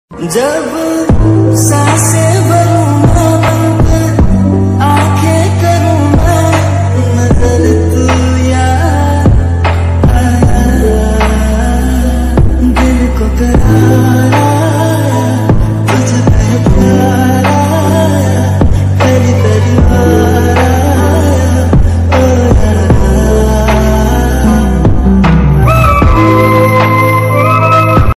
जब सांसें भरूंगा बंद, आंखें करूंगा नजर, तू याद आया, दिल को कर